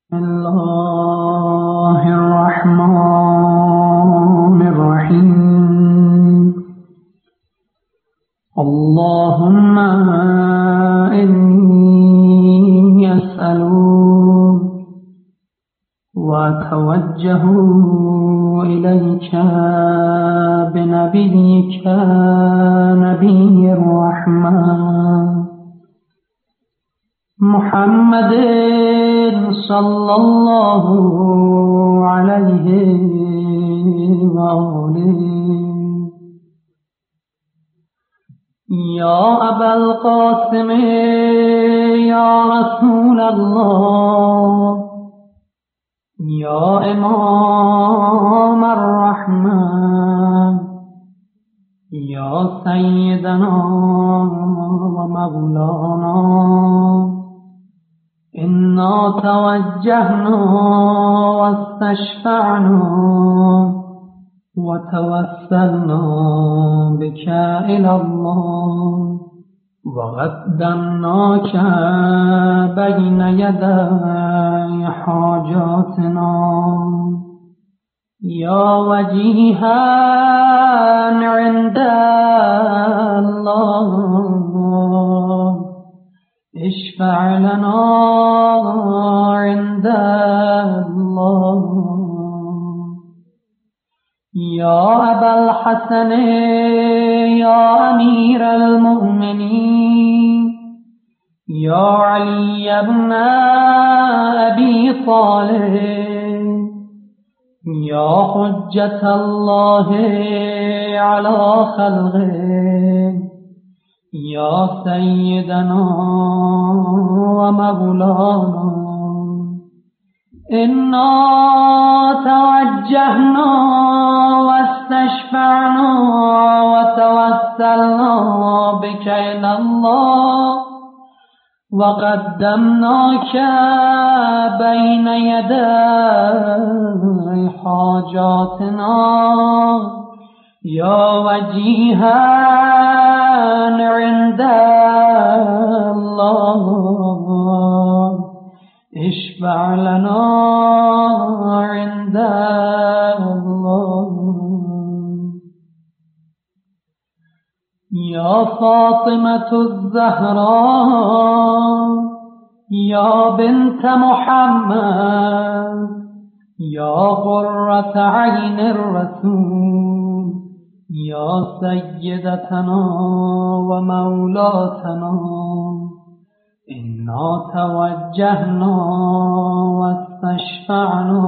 بسم الله الرحمن الرحيم. اللهم إني أسألك وأتوجه إليك بنبيك نبي الرحمة محمد صلى الله عليه وآله. يا أبا القاسم يا رسول الله يا إمام الرحمة يا سيدنا ومولانا، إنا توجهنا واستشفعنا وتوسلنا بك إلى الله وقدمناك بين يدي حاجاتنا يا وجيها عند الله، اشفع لنا عند الله. يا أبا الحسن يا أمير المؤمنين يا علي بن أبي طالب يا حجة الله على خلقه يا سيدنا ومولانا، إنا توجهنا واستشفعنا وتوسلنا بك إلى الله وقدمناك بين يدي حاجاتنا يا وجيها عند الله، اشفع لنا عند الله. يا فاطمة الزهراء يا بنت محمد يا قرة عين الرسول يا سيدتنا ومولاتنا، إنا توجهنا واستشفعنا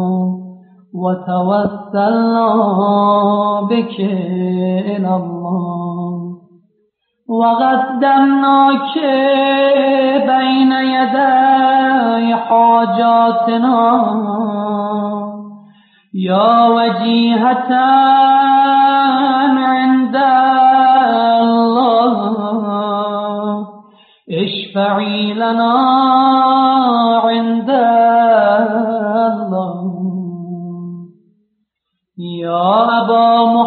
وتوسلنا بك إلى الله وقدمناك بين يدي حاجاتنا يا وجيهة عند الله، اشفعي لنا عند الله. يا أبا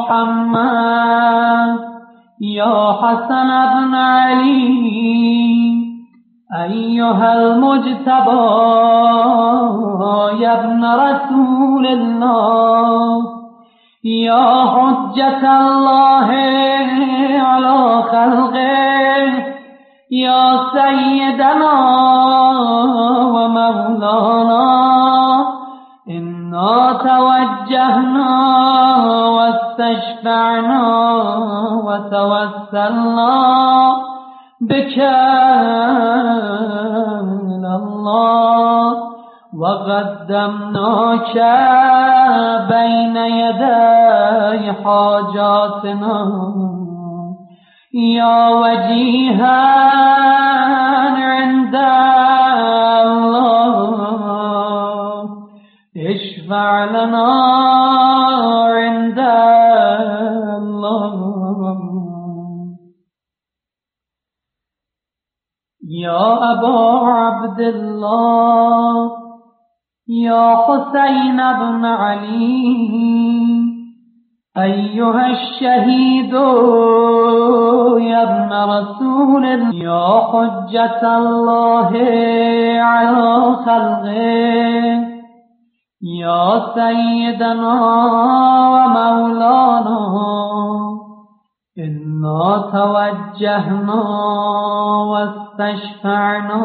محمد يا حسن بن علي أيها المجتبى يا ابن رسول الله يا حجة الله على خلقه يا سيدنا ومولانا، إنا توجهنا واستشفعنا وتوسلنا بك إلى الله وقدمناك بين يدي حاجاتنا يا وجيها عند الله، اشفع لنا عند الله. يا أبا عبد الله يا حسين بن علي أيها الشهيد يا ابن رسول الله يا حجة الله على خلقه يا سيدنا ومولانا إنا توجهنا واستشفعنا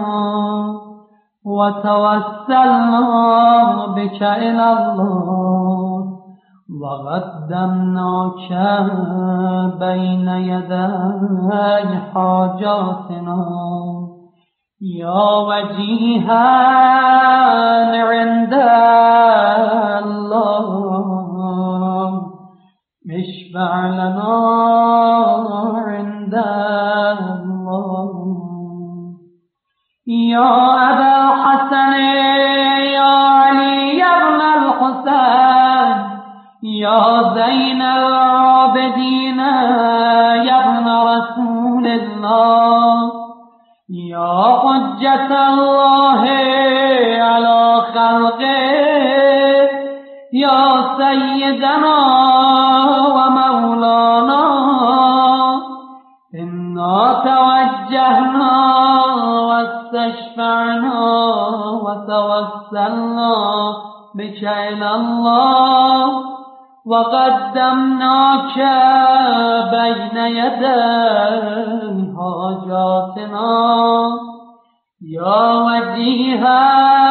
وتوسلنا بك إلى الله وقدمناك بين يدي حاجاتنا يا وجيها عند الله اشفع لنا عند الله يا أبا الحسن يا علي بن الحسين يا زين العابدين يا ابن رسول الله يا حجة الله على خلقه يا سيدنا ومولانا إنا توجهنا واستشفعنا وتوسلنا بك إلى الله وقدمناك بين يدي حاجاتنا يا وجيها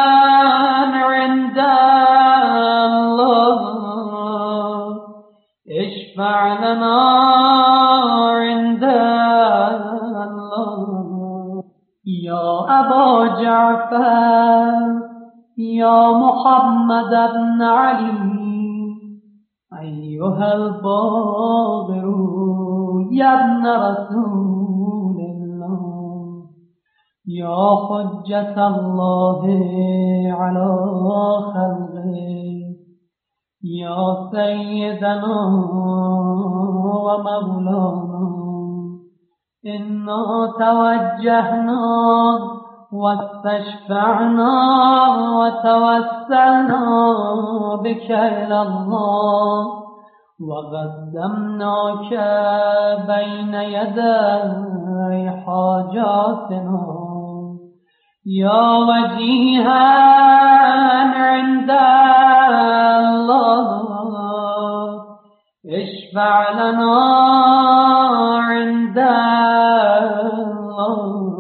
عند الله اشفع لنا عند الله يا أبا جعفر يا محمد بن علي أيها الباغر يا ابن رسول الله يا حجة الله على خلقه يا سيدنا ومولانا إنا توجهنا واستشفعنا وتوسلنا بك إلى الله وقدمناك بين يدي حاجاتنا يا وجيها عند الله اشفع لنا عند الله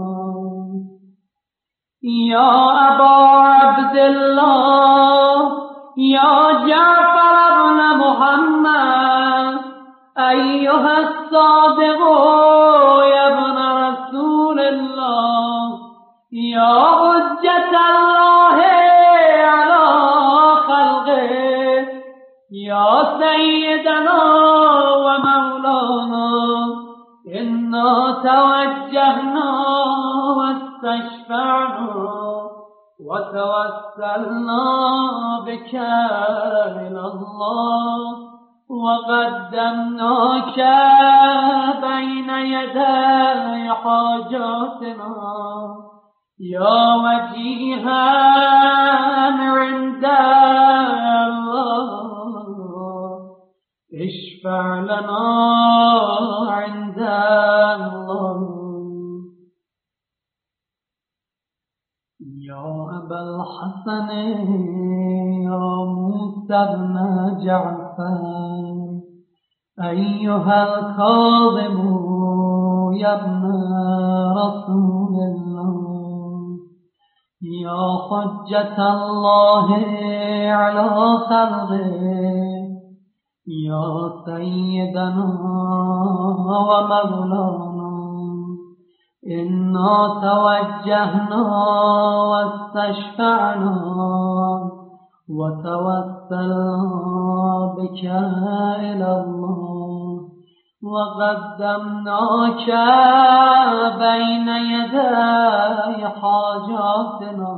يا أبا عبد الله يا جعفر بن محمد أيها الصادق يا ابن رسول الله يا حجة الله على خلقه يا سيدنا ومولانا إنا توجهنا واستشفعنا وتوسلنا بك إلى الله وقدمناك بين يدي حاجاتنا يا وجيها عند الله اشفع لنا عند الله يا أبا الحسن يا موسى بن جعفر أيها الكاظم يا ابن رسول الله يا حجة الله على خلقه يا سيدنا ومولانا إنا توجهنا واستشفعنا وتوسلنا بك إلى الله وقدمناك بين يدي حاجاتنا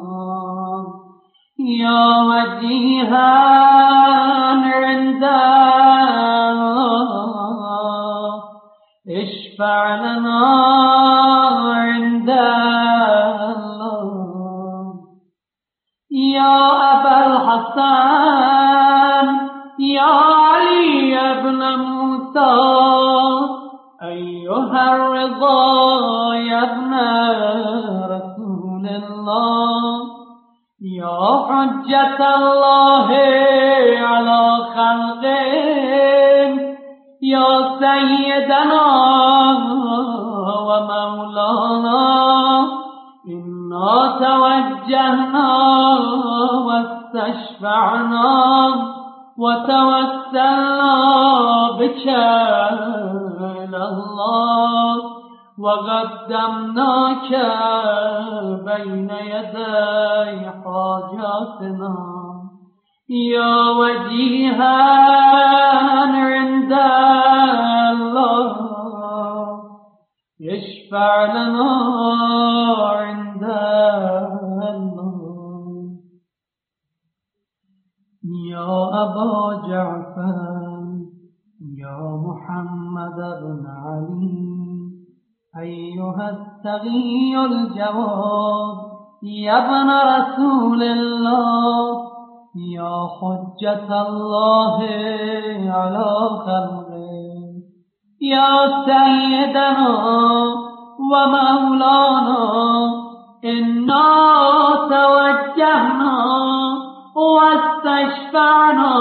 يا وجيها عند الله اشفع لنا عند الله يا أبا الحسن يا علي بن موسى أيها الرضا يا ابن رسول الله يا يا حجة الله على خلقه يا سيدنا ومولانا إنا توجهنا واستشفعنا وتوسلنا بك إلى الله وقدمناك بين يدي حاجاتنا يا وجيها عند الله اشفع لنا عند الله يا أبا جعفر يا محمد بن علي أيها التقي الجواد يا ابن رسول الله يا حجة الله على خلقه يا سيدنا ومولانا إنا توجهنا واستشفعنا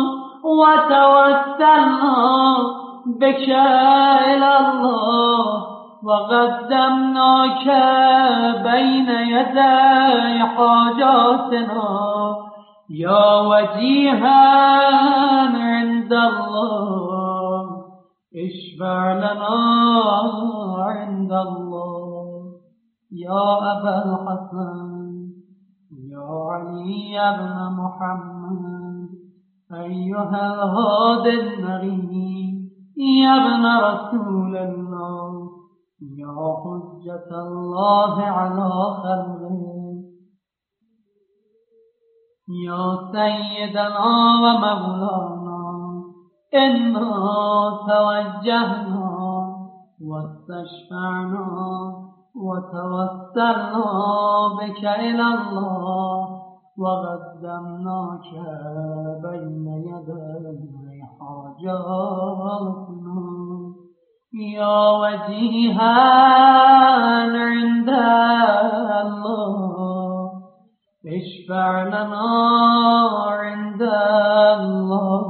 وتوسلنا بك إلى الله وقدمناك بين يدي حاجاتنا يا وجيها عند الله اشفع لنا عند الله يا أبا الحسن يا علي بن محمد أيها الهادي النبي يا ابن رسول الله يا حجة الله على خلقه يا سيدنا ومولانا إنا توجهنا واستشفعنا وتوسلنا بك إلى الله وقدمناك بين يدي حاجاتنا يا وجيها عند الله اشفع لنا عند الله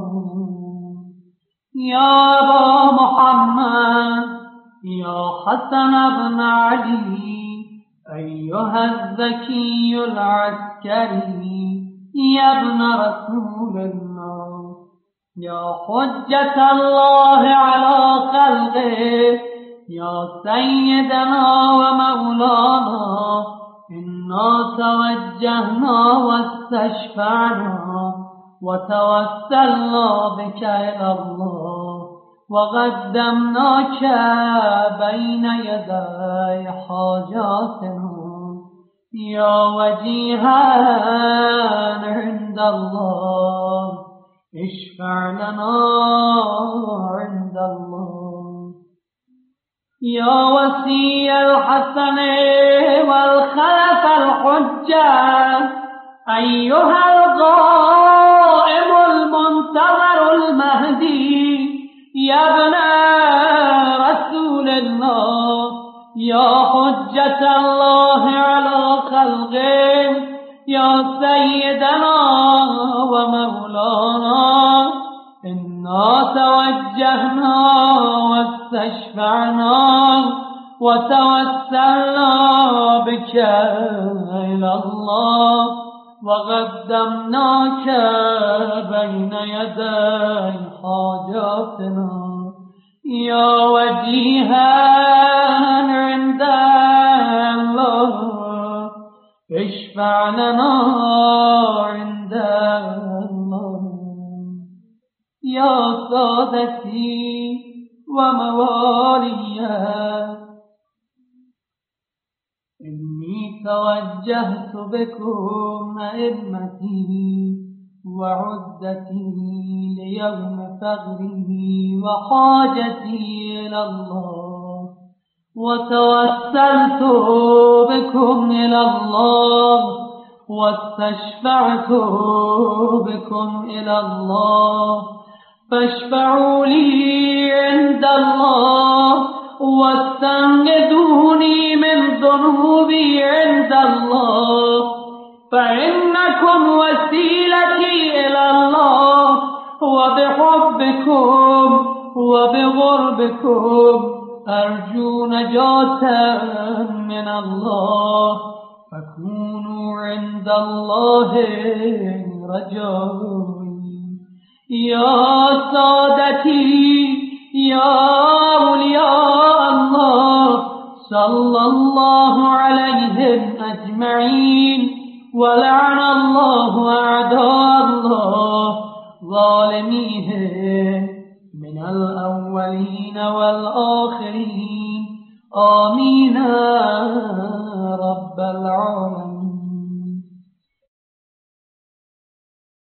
يا أبا محمد يا حسن بن علي أيها الذكي العسكري يا ابن رسول الله يا حجة الله على خلقه يا سيدنا ومولانا إنا توجهنا واستشفعنا وتوسلنا بك إلى الله وقدمناك بين يدي حاجاتنا يا وجيها عند الله اشفع لنا عند الله يا وصي الحسن والخلف الحجة أيها القائم المنتظر المهدي يا ابن رسول الله يا حجة الله على خلقه يا سيدنا ومولانا إنا توجهنا واستشفعنا وتوسلنا بك إلى الله وقدمناك بين يدي حاجاتنا يا وجيها عند الله اشفع لنا عند الله يا سادتي وموالي إني توجهت بكم أئمتي وعدتي ليوم فغري وحاجتي إلى الله وتوسلت بكم إلى الله واستشفعت بكم إلى الله فاشفعوا لي عند الله واستنقذوني من ذنوبي عند الله فإنك وبطاعتكم وسيلتي إلى الله وبحبكم وبغربكم أرجو نجاة من الله فكونوا عند الله رجائي. يا سادتي يا أولياء الله صلى الله عليهم أجمعين ولعن الله أعداء الله ظالميهم